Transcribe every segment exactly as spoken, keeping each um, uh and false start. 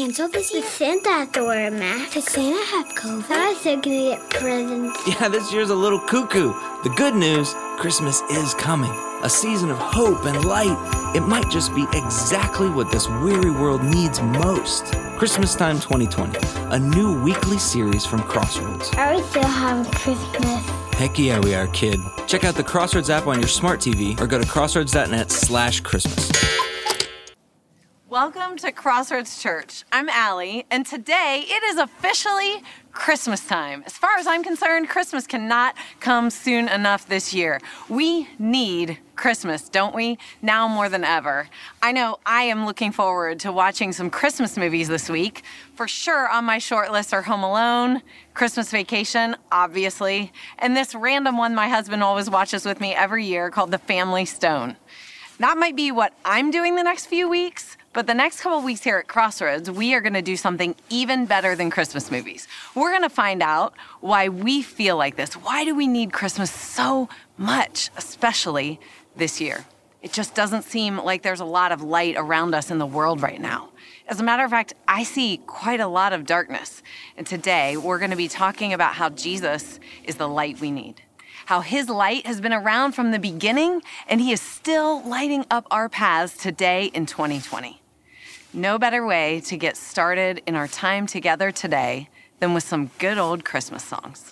canceled this year? Santa has to wear a mask. Did Santa have COVID? I was still gonna get presents. Yeah, this year's a little cuckoo. The good news, Christmas is coming. A season of hope and light. It might just be exactly what this weary world needs most. Christmas Time twenty twenty, a new weekly series from Crossroads. Are we still having Christmas? Heck yeah, we are, kid. Check out the Crossroads app on your smart T V or go to crossroads.net slash Christmas. Welcome to Crossroads Church. I'm Allie, and today it is officially Christmas time. As far as I'm concerned, Christmas cannot come soon enough this year. We need Christmas, don't we? Now more than ever. I know I am looking forward to watching some Christmas movies this week. For sure on my short list are Home Alone, Christmas Vacation, obviously, and this random one my husband always watches with me every year called The Family Stone. That might be what I'm doing the next few weeks, but the next couple weeks here at Crossroads, we are going to do something even better than Christmas movies. We're going to find out why we feel like this. Why do we need Christmas so much, especially this year? It just doesn't seem like there's a lot of light around us in the world right now. As a matter of fact, I see quite a lot of darkness. And today, we're going to be talking about how Jesus is the light we need. How his light has been around from the beginning, and he is still lighting up our paths today in twenty twenty. No better way to get started in our time together today than with some good old Christmas songs.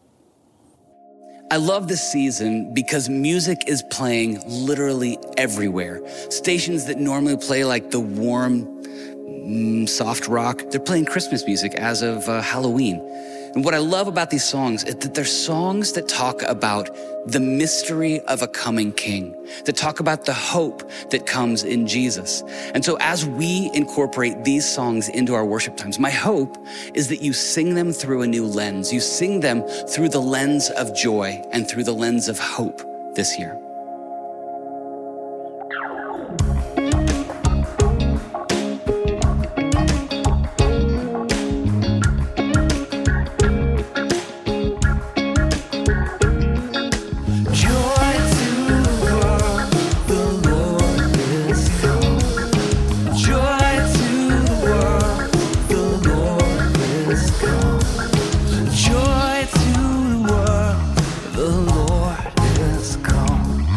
I love this season because music is playing literally everywhere. Stations that normally play like the warm, mm, soft rock, they're playing Christmas music as of uh, Halloween. And what I love about these songs is that they're songs that talk about the mystery of a coming king, that talk about the hope that comes in Jesus. And so as we incorporate these songs into our worship times, my hope is that you sing them through a new lens. You sing them through the lens of joy and through the lens of hope this year. Joy to the world, the Lord is come.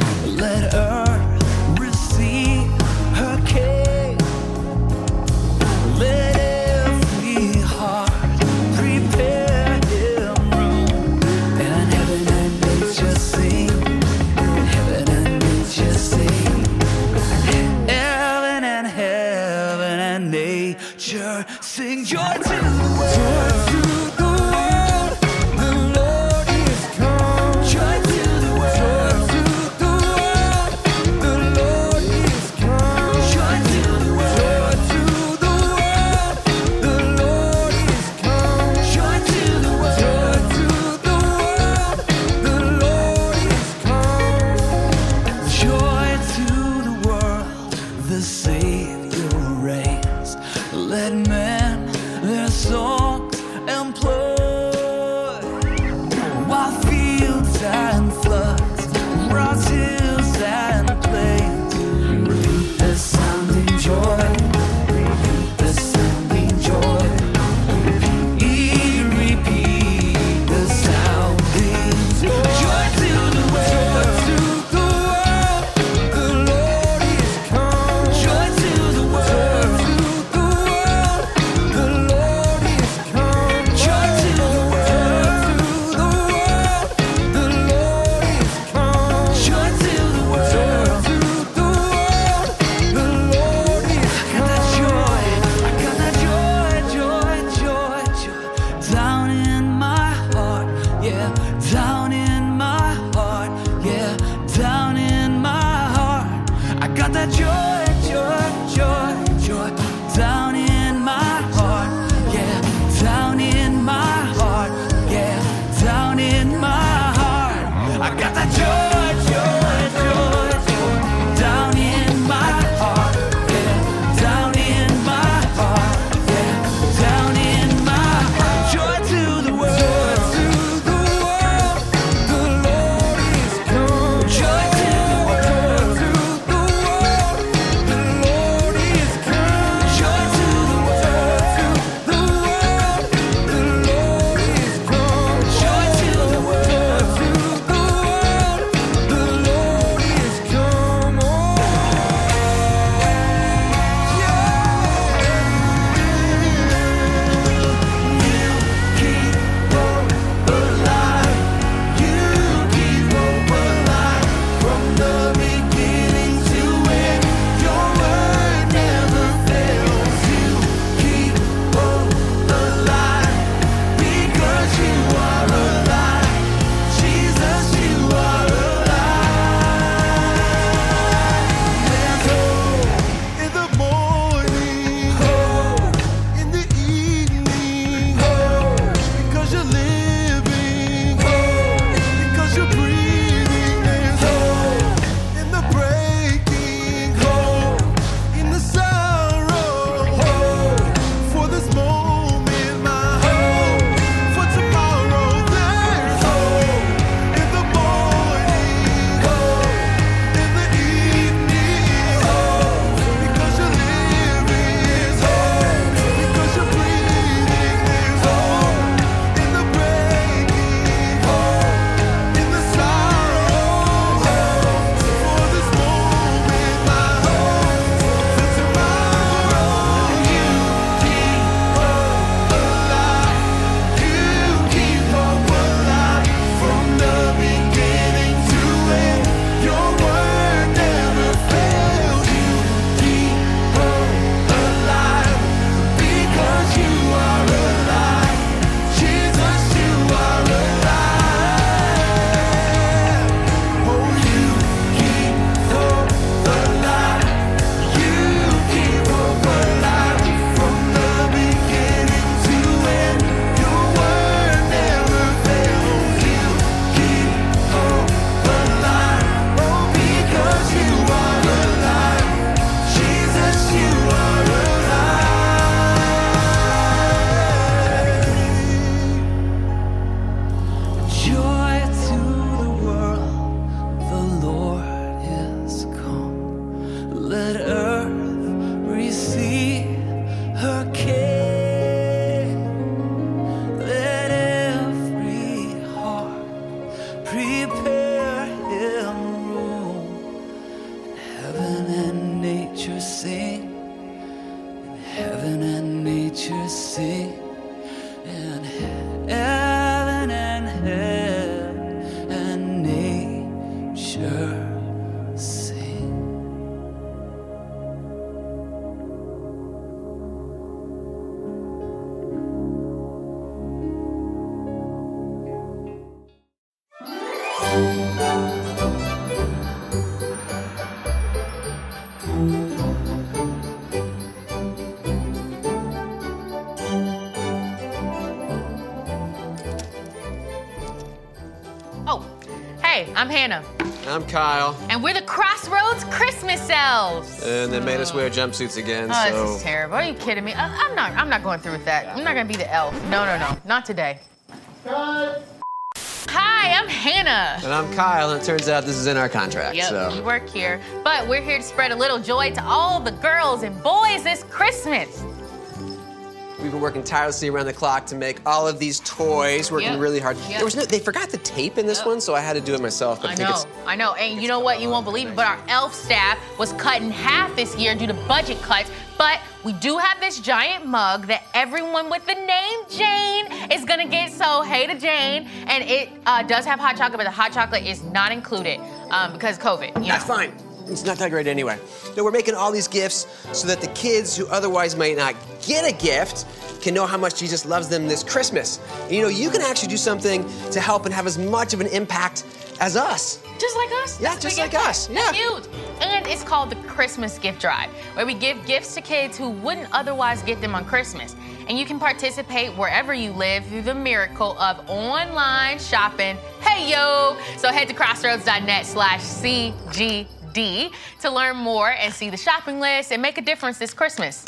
Hey, I'm Hannah. I'm Kyle. And we're the Crossroads Christmas Elves. And they made us wear jumpsuits again, Oh, so... this is terrible. Are you kidding me? I, I'm not I'm not going through with that. I'm not gonna be the elf. No, no, no. Not today. Hi, I'm Hannah. And I'm Kyle, and it turns out this is in our contract, Yep, so... we work here. But we're here to spread a little joy to all the girls and boys this Christmas. We've been working tirelessly around the clock to make all of these toys, working Yep. really hard. Yep. There was no, they forgot the tape in this Yep. one, so I had to do it myself. But I I think know, it's, I know. And you know what? You won't believe it, but our elf staff was cut in half this year due to budget cuts. But we do have this giant mug that everyone with the name Jane is gonna get. So hey to Jane. And it uh, does have hot chocolate, but the hot chocolate is not included um, because COVID. You know? That's fine. It's not that great anyway. No, we're making all these gifts so that the kids who otherwise might not get a gift can know how much Jesus loves them this Christmas. And you know, you can actually do something to help and have as much of an impact as us. Just like us? Yeah, That's just the like gift us, drive. That's yeah. huge. And it's called the Christmas Gift Drive, where we give gifts to kids who wouldn't otherwise get them on Christmas. And you can participate wherever you live through the miracle of online shopping. Hey, yo! So head to crossroads.net slash CGD to learn more and see the shopping list and make a difference this Christmas.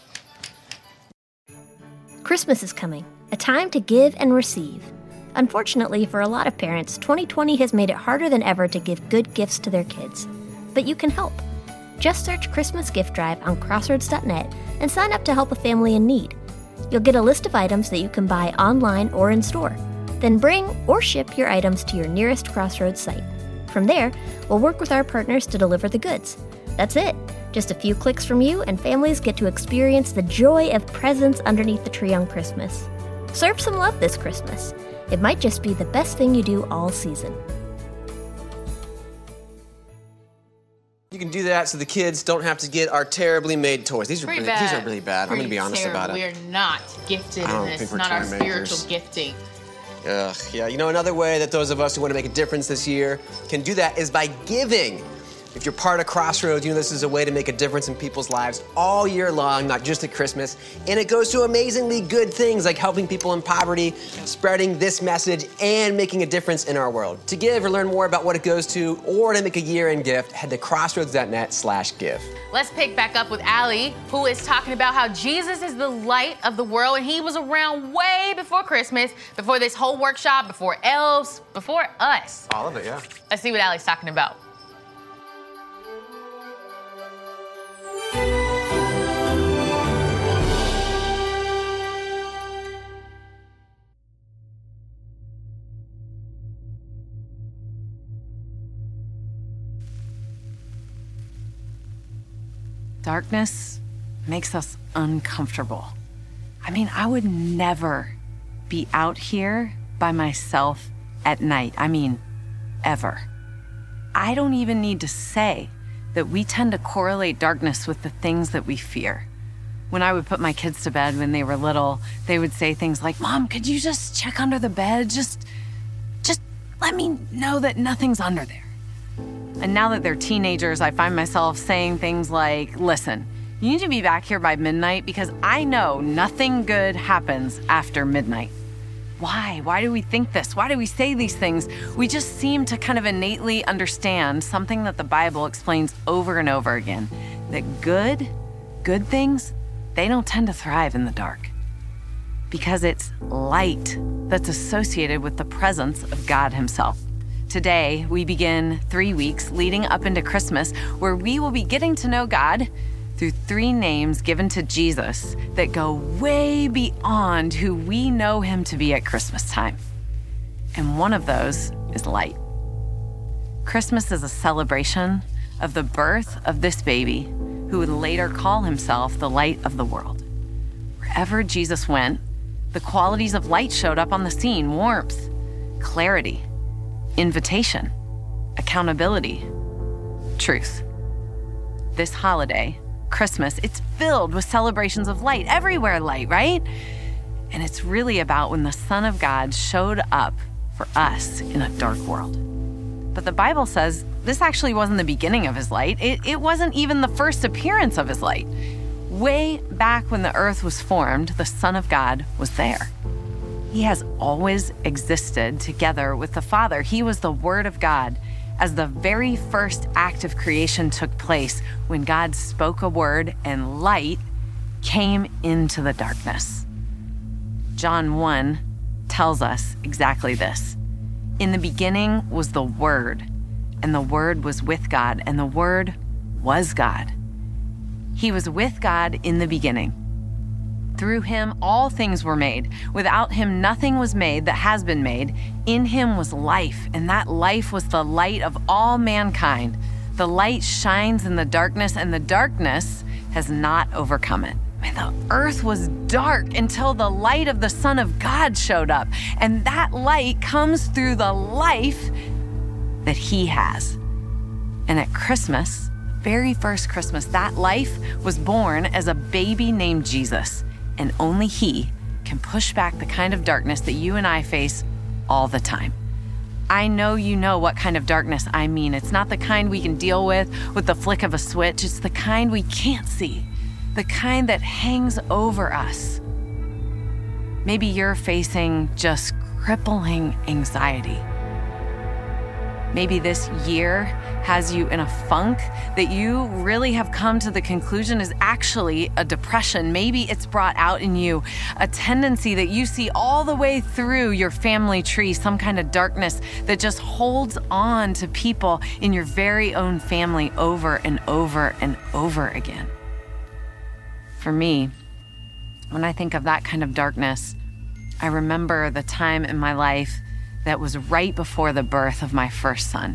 Christmas is coming, a time to give and receive. Unfortunately, for a lot of parents, twenty twenty has made it harder than ever to give good gifts to their kids. But you can help. Just search Christmas Gift Drive on crossroads dot net and sign up to help a family in need. You'll get a list of items that you can buy online or in store. Then bring or ship your items to your nearest Crossroads site. From there, we'll work with our partners to deliver the goods. That's it. Just a few clicks from you, and families get to experience the joy of presents underneath the tree on Christmas. Serve some love this Christmas. It might just be the best thing you do all season. You can do that so the kids don't have to get our terribly made toys. These are Pretty really, bad. these are really bad. I'm Pretty gonna be honest terrible. about it. We're not gifted I don't in this. think we're Not our toy spiritual makers. gifting. Ugh, yeah, you know, another way that those of us who want to make a difference this year can do that is by giving. If you're part of Crossroads, you know this is a way to make a difference in people's lives all year long, not just at Christmas. And it goes to amazingly good things like helping people in poverty, spreading this message, and making a difference in our world. To give or learn more about what it goes to or to make a year-end gift, head to crossroads.net slash give. Let's pick back up with Allie, who is talking about how Jesus is the light of the world, and he was around way before Christmas, before this whole workshop, before elves, before us. All of it, yeah. Let's see what Allie's talking about. Darkness makes us uncomfortable. I mean, I would never be out here by myself at night. I mean, ever. I don't even need to say that we tend to correlate darkness with the things that we fear. When I would put my kids to bed when they were little, they would say things like, "Mom, could you just check under the bed? Just, just let me know that nothing's under there." And now that they're teenagers, I find myself saying things like, "Listen, you need to be back here by midnight because I know nothing good happens after midnight." Why? Why do we think this? Why do we say these things? We just seem to kind of innately understand something that the Bible explains over and over again, that good, good things, they don't tend to thrive in the dark because it's light that's associated with the presence of God himself. Today, we begin three weeks leading up into Christmas where we will be getting to know God through three names given to Jesus that go way beyond who we know him to be at Christmas time. And one of those is light. Christmas is a celebration of the birth of this baby who would later call himself the light of the world. Wherever Jesus went, the qualities of light showed up on the scene: warmth, clarity, invitation, accountability, truth. This holiday, Christmas, it's filled with celebrations of light, everywhere light, right? And it's really about when the Son of God showed up for us in a dark world. But the Bible says this actually wasn't the beginning of his light. It, it wasn't even the first appearance of his light. Way back when the earth was formed, the Son of God was there. He has always existed together with the Father. He was the Word of God as the very first act of creation took place when God spoke a word and light came into the darkness. John one tells us exactly this. In the beginning was the Word, and the Word was with God, and the Word was God. He was with God in the beginning. Through him, all things were made. Without him, nothing was made that has been made. In him was life, and that life was the light of all mankind. The light shines in the darkness, and the darkness has not overcome it. Man, the earth was dark until the light of the Son of God showed up. And that light comes through the life that he has. And at Christmas, very first Christmas, that life was born as a baby named Jesus. And only he can push back the kind of darkness that you and I face all the time. I know you know what kind of darkness I mean. It's not the kind we can deal with with the flick of a switch. It's the kind we can't see, the kind that hangs over us. Maybe you're facing just crippling anxiety. Maybe this year has you in a funk that you really have come to the conclusion is actually a depression. Maybe it's brought out in you a tendency that you see all the way through your family tree, some kind of darkness that just holds on to people in your very own family over and over and over again. For me, when I think of that kind of darkness, I remember the time in my life that was right before the birth of my first son.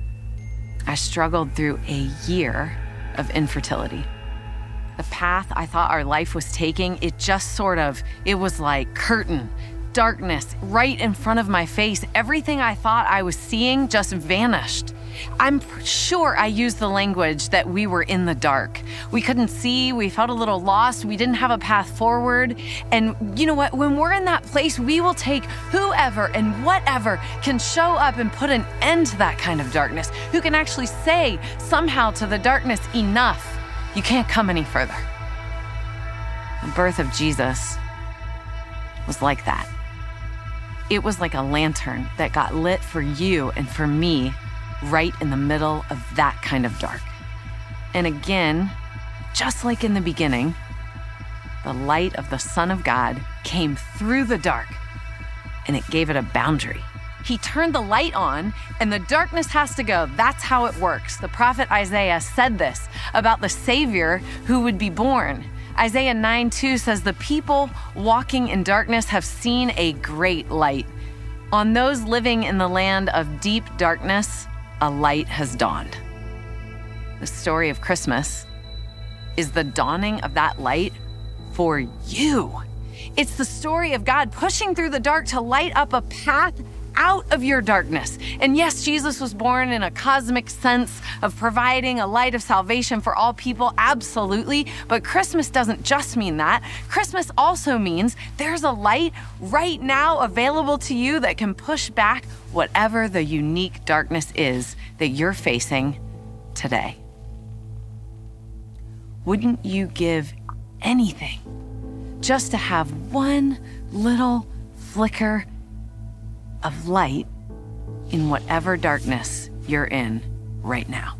I struggled through a year of infertility. The path I thought our life was taking, it just sort of, it was like curtain, darkness right in front of my face. Everything I thought I was seeing just vanished. I'm sure I used the language that we were in the dark. We couldn't see, we felt a little lost, we didn't have a path forward. And you know what? When we're in that place, we will take whoever and whatever can show up and put an end to that kind of darkness, who can actually say somehow to the darkness, enough, you can't come any further. The birth of Jesus was like that. It was like a lantern that got lit for you and for me right in the middle of that kind of dark. And again, just like in the beginning, the light of the Son of God came through the dark and it gave it a boundary. He turned the light on and the darkness has to go. That's how it works. The prophet Isaiah said this about the Savior who would be born. Isaiah nine two says, the people walking in darkness have seen a great light. On those living in the land of deep darkness, a light has dawned. The story of Christmas is the dawning of that light for you. It's the story of God pushing through the dark to light up a path out of your darkness. And yes, Jesus was born in a cosmic sense of providing a light of salvation for all people, absolutely. But Christmas doesn't just mean that. Christmas also means there's a light right now available to you that can push back whatever the unique darkness is that you're facing today. Wouldn't you give anything just to have one little flicker of light in whatever darkness you're in right now?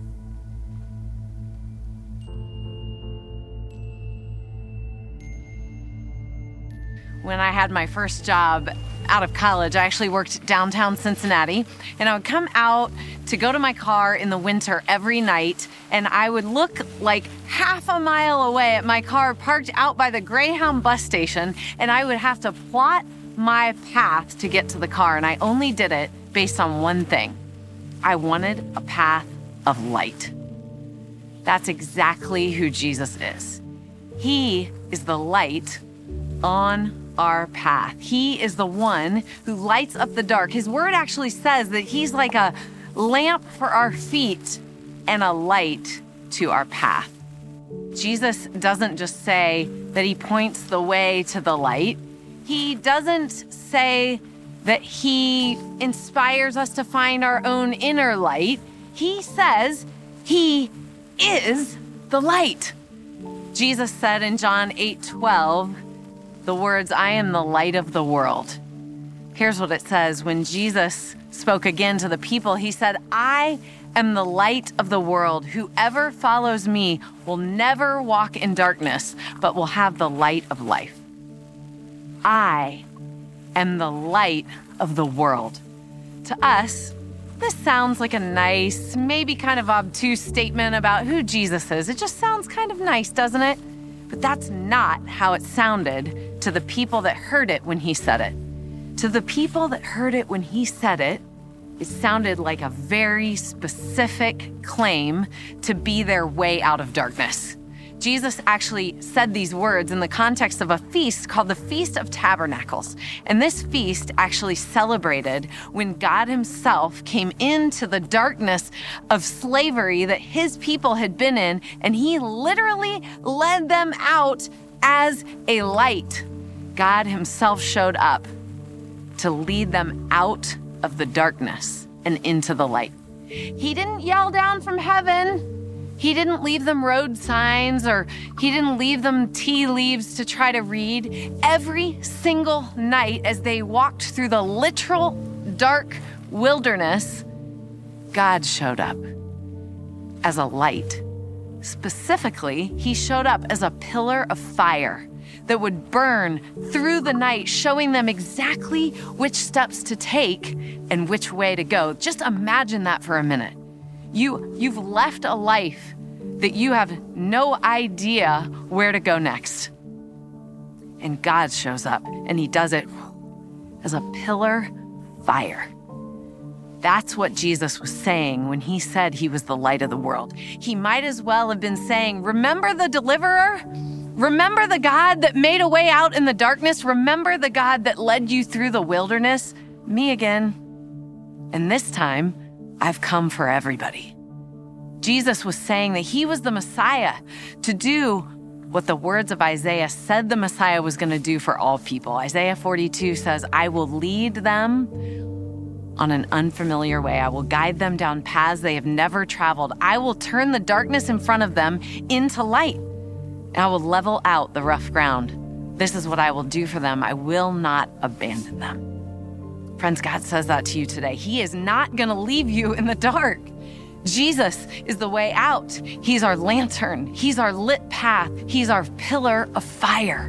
When I had my first job out of college, I actually worked downtown Cincinnati, and I would come out to go to my car in the winter every night, and I would look like half a mile away at my car parked out by the Greyhound bus station, and I would have to plot my path to get to the car, and I only did it based on one thing. I wanted a path of light. That's exactly who Jesus is. He is the light on our path. He is the one who lights up the dark. His word actually says that he's like a lamp for our feet and a light to our path. Jesus doesn't just say that he points the way to the light. He doesn't say that he inspires us to find our own inner light. He says he is the light. Jesus said in John eight twelve, the words, I am the light of the world. Here's what it says. When Jesus spoke again to the people, he said, I am the light of the world. Whoever follows me will never walk in darkness, but will have the light of life. I am the light of the world. To us, this sounds like a nice, maybe kind of obtuse statement about who Jesus is. It just sounds kind of nice, doesn't it? But that's not how it sounded to the people that heard it when he said it. To the people that heard it when he said it, it sounded like a very specific claim to be their way out of darkness. Jesus actually said these words in the context of a feast called the Feast of Tabernacles. And this feast actually celebrated when God himself came into the darkness of slavery that his people had been in, and he literally led them out as a light. God himself showed up to lead them out of the darkness and into the light. He didn't yell down from heaven. He didn't leave them road signs, or he didn't leave them tea leaves to try to read. Every single night as they walked through the literal dark wilderness, God showed up as a light. Specifically, he showed up as a pillar of fire that would burn through the night, showing them exactly which steps to take and which way to go. Just imagine that for a minute. You, you've left a life that you have no idea where to go next. And God shows up, and he does it as a pillar fire. That's what Jesus was saying when he said he was the light of the world. He might as well have been saying, remember the deliverer? Remember the God that made a way out in the darkness? Remember the God that led you through the wilderness? Me again. And this time, I've come for everybody. Jesus was saying that he was the Messiah to do what the words of Isaiah said the Messiah was going to do for all people. Isaiah forty-two says, I will lead them on an unfamiliar way. I will guide them down paths they have never traveled. I will turn the darkness in front of them into light. And I will level out the rough ground. This is what I will do for them. I will not abandon them. Friends, God says that to you today. He is not going to leave you in the dark. Jesus is the way out. He's our lantern. He's our lit path. He's our pillar of fire.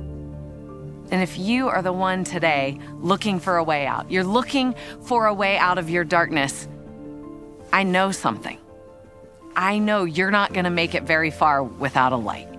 And if you are the one today looking for a way out, you're looking for a way out of your darkness, I know something. I know you're not going to make it very far without a light.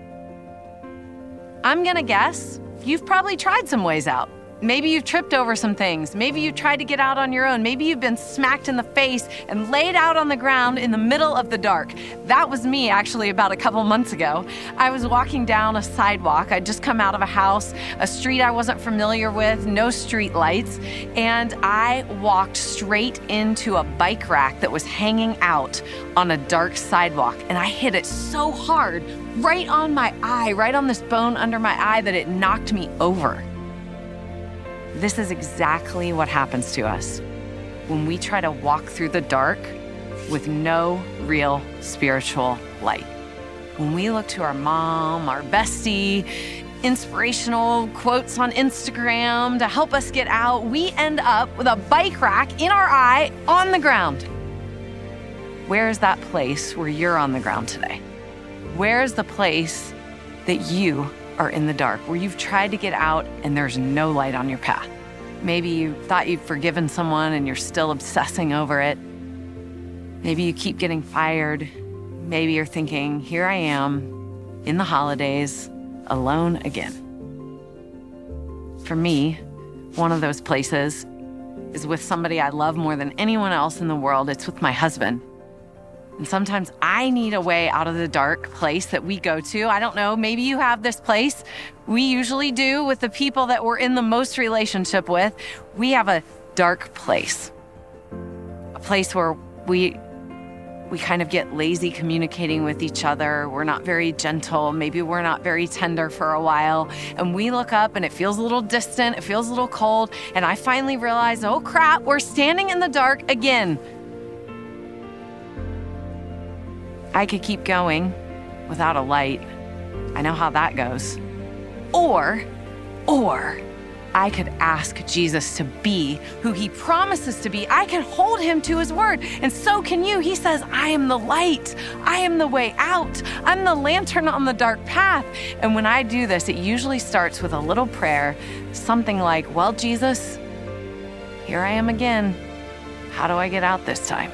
I'm going to guess you've probably tried some ways out. Maybe you've tripped over some things. Maybe you tried to get out on your own. Maybe you've been smacked in the face and laid out on the ground in the middle of the dark. That was me actually about a couple months ago. I was walking down a sidewalk. I'd just come out of a house, a street I wasn't familiar with, no street lights, and I walked straight into a bike rack that was hanging out on a dark sidewalk, and I hit it so hard right on my eye, right on this bone under my eye, that it knocked me over. This is exactly what happens to us when we try to walk through the dark with no real spiritual light. When we look to our mom, our bestie, inspirational quotes on Instagram to help us get out, we end up with a bike rack in our eye on the ground. Where is that place where you're on the ground today? Where is the place that you are in the dark, where you've tried to get out and there's no light on your path? Maybe you thought you'd forgiven someone and you're still obsessing over it. Maybe you keep getting fired. Maybe you're thinking, here I am in the holidays, alone again. For me, one of those places is with somebody I love more than anyone else in the world. It's with my husband. And sometimes I need a way out of the dark place that we go to. I don't know, maybe you have this place. We usually do with the people that we're in the most relationship with. We have a dark place, a place where we we kind of get lazy communicating with each other. We're not very gentle. Maybe we're not very tender for a while. And we look up and it feels a little distant. It feels a little cold. And I finally realize, oh crap, we're standing in the dark again. I could keep going without a light. I know how that goes. Or, or I could ask Jesus to be who he promises to be. I can hold him to his word, and so can you. He says, I am the light. I am the way out. I'm the lantern on the dark path. And when I do this, it usually starts with a little prayer, something like, well, Jesus, here I am again. How do I get out this time?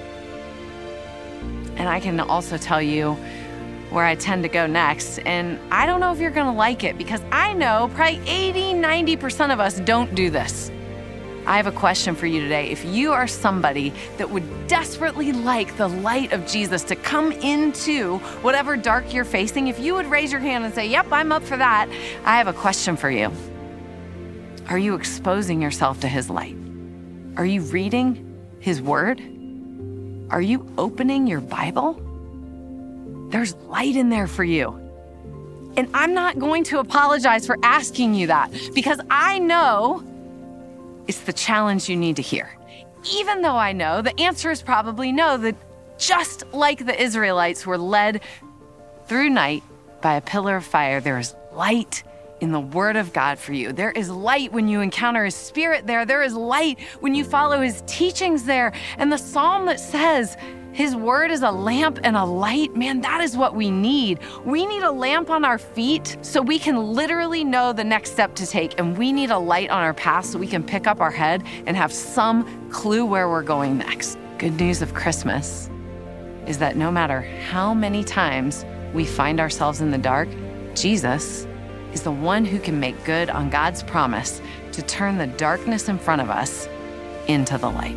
And I can also tell you where I tend to go next. And I don't know if you're gonna like it, because I know probably eighty, ninety percent of us don't do this. I have a question for you today. If you are somebody that would desperately like the light of Jesus to come into whatever dark you're facing, if you would raise your hand and say, yep, I'm up for that, I have a question for you. Are you exposing yourself to his light? Are you reading his word? Are you opening your Bible? There's light in there for you. And I'm not going to apologize for asking you that, because I know it's the challenge you need to hear. Even though I know the answer is probably no, that just like the Israelites were led through night by a pillar of fire, there is light in the word of God for you. There is light when you encounter his spirit there. There is light when you follow his teachings there. And the psalm that says, his word is a lamp and a light. Man, that is what we need. We need a lamp on our feet so we can literally know the next step to take. And we need a light on our path so we can pick up our head and have some clue where we're going next. Good news of Christmas is that no matter how many times we find ourselves in the dark, Jesus is the one who can make good on God's promise to turn the darkness in front of us into the light.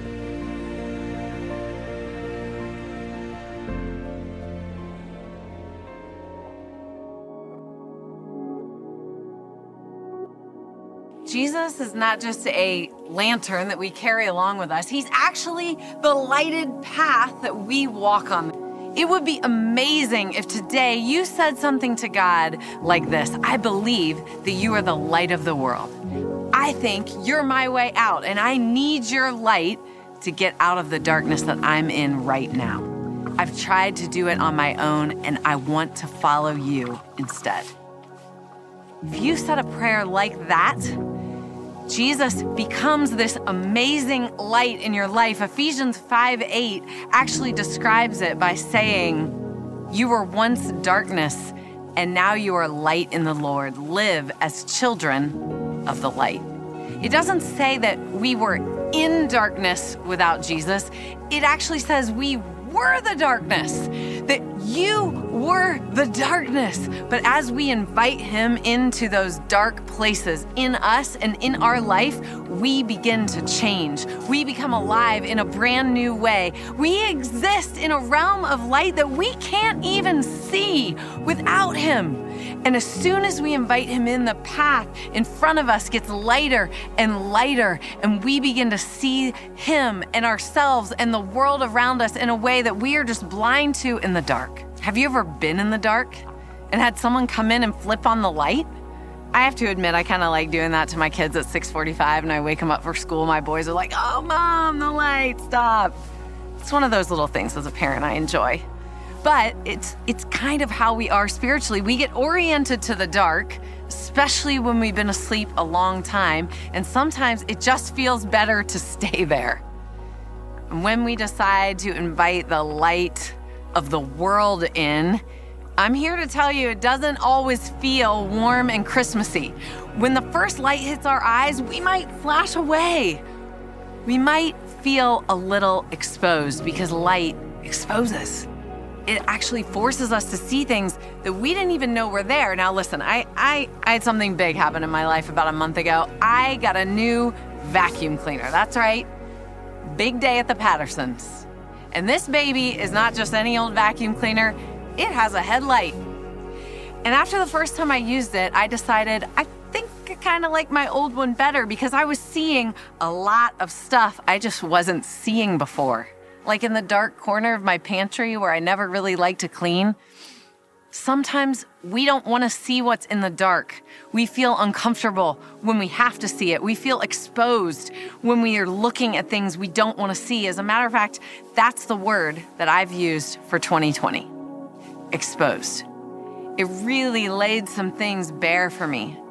Jesus is not just a lantern that we carry along with us. He's actually the lighted path that we walk on. It would be amazing if today you said something to God like this: I believe that you are the light of the world. I think you're my way out, and I need your light to get out of the darkness that I'm in right now. I've tried to do it on my own, and I want to follow you instead. If you said a prayer like that, Jesus becomes this amazing light in your life. Ephesians five eight actually describes it by saying, you were once darkness, and now you are light in the Lord. Live as children of the light. It doesn't say that we were in darkness without Jesus. It actually says we were the darkness, that you were the darkness. But as we invite him into those dark places in us and in our life, we begin to change. We become alive in a brand new way. We exist in a realm of light that we can't even see without him. And as soon as we invite him in, the path in front of us gets lighter and lighter, and we begin to see him and ourselves and the world around us in a way that we are just blind to in the dark. Have you ever been in the dark and had someone come in and flip on the light? I have to admit, I kind of like doing that to my kids at six forty-five, and I wake them up for school. My boys are like, oh, Mom, the light, stop. It's one of those little things as a parent I enjoy. But it's it's kind of how we are spiritually. We get oriented to the dark, especially when we've been asleep a long time, and sometimes it just feels better to stay there. And when we decide to invite the light of the world in, I'm here to tell you it doesn't always feel warm and Christmassy. When the first light hits our eyes, we might flash away. We might feel a little exposed because light exposes. It actually forces us to see things that we didn't even know were there. Now listen, I, I, I had something big happen in my life about a month ago. I got a new vacuum cleaner. That's right. Big day at the Pattersons. And this baby is not just any old vacuum cleaner. It has a headlight. And after the first time I used it, I decided I think I kind of like my old one better because I was seeing a lot of stuff I just wasn't seeing before. Like in the dark corner of my pantry where I never really like to clean. Sometimes we don't want to see what's in the dark. We feel uncomfortable when we have to see it. We feel exposed when we are looking at things we don't want to see. As a matter of fact, that's the word that I've used for twenty twenty. Exposed. It really laid some things bare for me.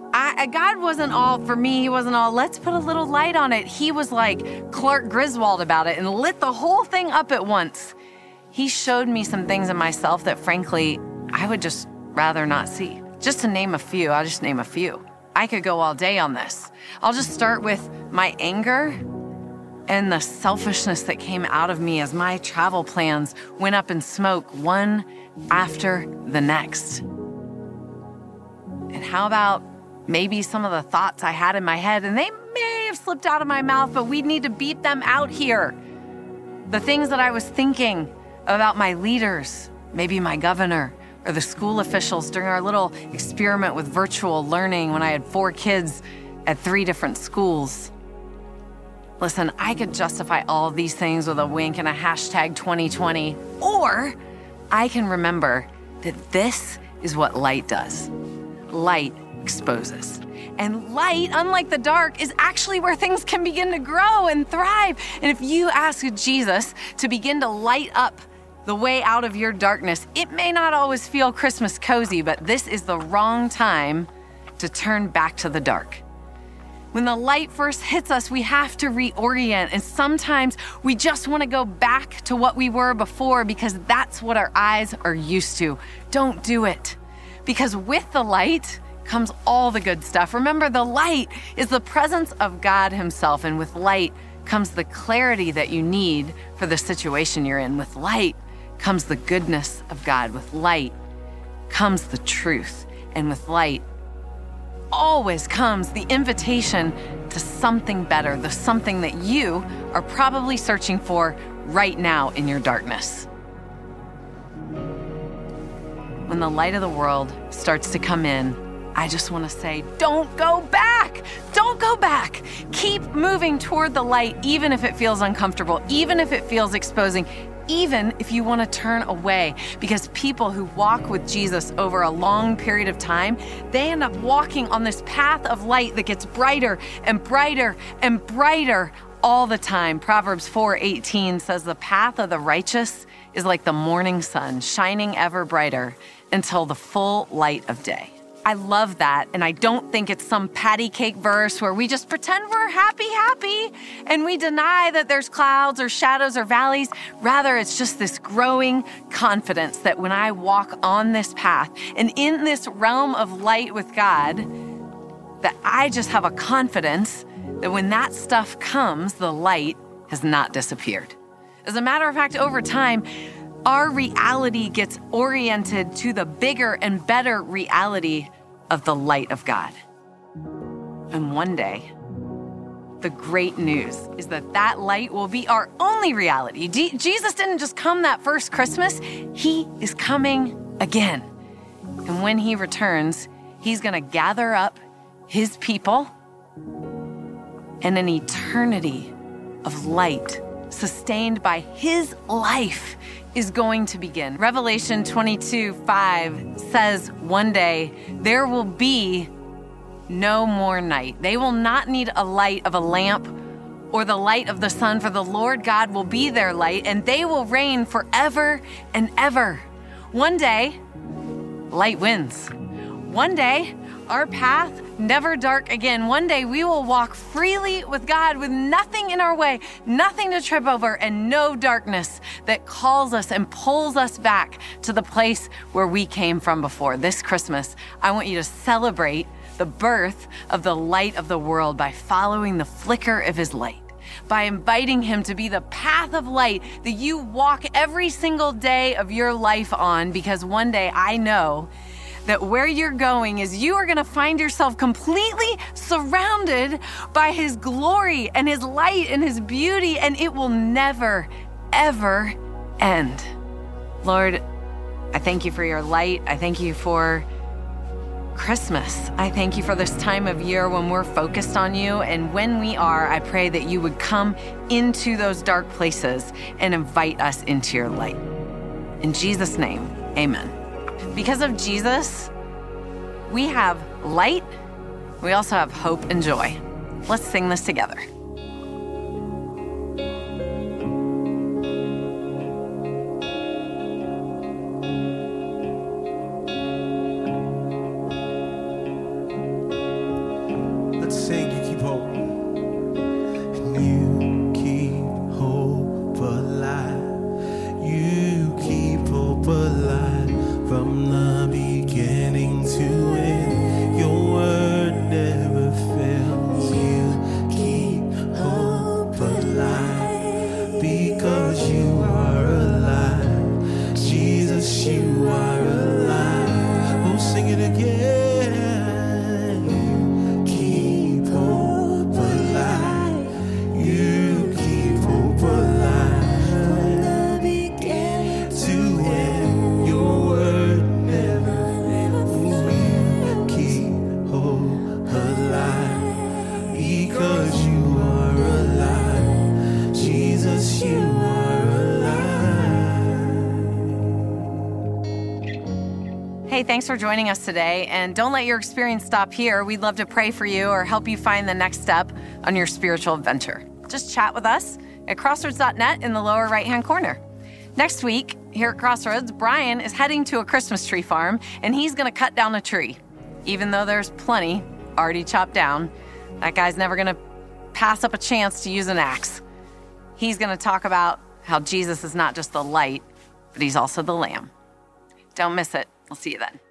I, God wasn't all, for me, he wasn't all, let's put a little light on it. He was like Clark Griswold about it and lit the whole thing up at once. He showed me some things in myself that, frankly, I would just rather not see. Just to name a few, I'll just name a few. I could go all day on this. I'll just start with my anger and the selfishness that came out of me as my travel plans went up in smoke, one after the next. And how about maybe some of the thoughts I had in my head, and they may have slipped out of my mouth, but we need to beat them out here. The things that I was thinking about my leaders, maybe my governor, or the school officials during our little experiment with virtual learning when I had four kids at three different schools. Listen, I could justify all of these things with a wink and a hashtag twenty twenty, or I can remember that this is what light does. Light exposes. And light, unlike the dark, is actually where things can begin to grow and thrive. And if you ask Jesus to begin to light up the way out of your darkness, it may not always feel Christmas cozy, but this is the wrong time to turn back to the dark. When the light first hits us, we have to reorient, and sometimes we just want to go back to what we were before because that's what our eyes are used to. Don't do it, because with the light comes all the good stuff. Remember, the light is the presence of God himself, and with light comes the clarity that you need for the situation you're in. With light comes the goodness of God. With light comes the truth, and with light always comes the invitation to something better, the something that you are probably searching for right now in your darkness. When the light of the world starts to come in, I just want to say, don't go back. Don't go back. Keep moving toward the light, even if it feels uncomfortable, even if it feels exposing, even if you want to turn away, because people who walk with Jesus over a long period of time, they end up walking on this path of light that gets brighter and brighter and brighter all the time. Proverbs four eighteen says, the path of the righteous is like the morning sun, shining ever brighter until the full light of day. I love that, and I don't think it's some patty cake verse where we just pretend we're happy, happy, and we deny that there's clouds or shadows or valleys. Rather, it's just this growing confidence that when I walk on this path and in this realm of light with God, that I just have a confidence that when that stuff comes, the light has not disappeared. As a matter of fact, over time, our reality gets oriented to the bigger and better reality of the light of God. And one day, the great news is that that light will be our only reality. D- Jesus didn't just come that first Christmas, he is coming again. And when he returns, he's gonna gather up his people, and an eternity of light sustained by his life is going to begin. Revelation twenty-two five says one day there will be no more night. They will not need a light of a lamp or the light of the sun, for the Lord God will be their light, and they will reign forever and ever. One day, light wins. One day, our path never dark again. One day we will walk freely with God with nothing in our way, nothing to trip over, and no darkness that calls us and pulls us back to the place where we came from before. This Christmas, I want you to celebrate the birth of the light of the world by following the flicker of his light, by inviting him to be the path of light that you walk every single day of your life on, because one day I know that where you're going is you are going to find yourself completely surrounded by his glory and his light and his beauty, and it will never, ever end. Lord, I thank you for your light. I thank you for Christmas. I thank you for this time of year when we're focused on you, and when we are, I pray that you would come into those dark places and invite us into your light. In Jesus' name, amen. Because of Jesus, we have light, we also have hope and joy. Let's sing this together. 'cause you are alive. Jesus, you are alive. Hey, thanks for joining us today. And don't let your experience stop here. We'd love to pray for you or help you find the next step on your spiritual adventure. Just chat with us at crossroads dot net in the lower right-hand corner. Next week, here at Crossroads, Brian is heading to a Christmas tree farm, and he's going to cut down a tree. Even though there's plenty already chopped down, that guy's never going to pass up a chance to use an axe. He's going to talk about how Jesus is not just the light, but he's also the lamb. Don't miss it. We'll see you then.